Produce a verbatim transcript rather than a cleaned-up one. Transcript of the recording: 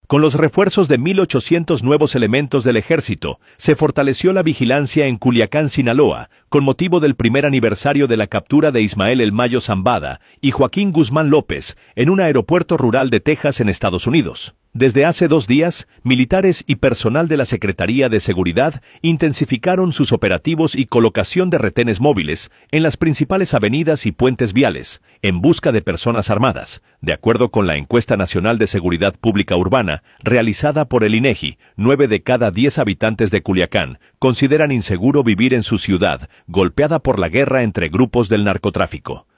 Con los refuerzos de mil ochocientos nuevos elementos del ejército, se fortaleció la vigilancia en Culiacán, Sinaloa, con motivo del primer aniversario de la captura de Ismael El Mayo Zambada y Joaquín Guzmán López en un aeropuerto rural de Texas en Estados Unidos. Desde hace dos días, militares y personal de la Secretaría de Seguridad intensificaron sus operativos y colocación de retenes móviles en las principales avenidas y puentes viales, en busca de personas armadas. De acuerdo con la Encuesta Nacional de Seguridad Pública Urbana, realizada por el INEGI, nueve de cada diez habitantes de Culiacán consideran inseguro vivir en su ciudad, golpeada por la guerra entre grupos del narcotráfico.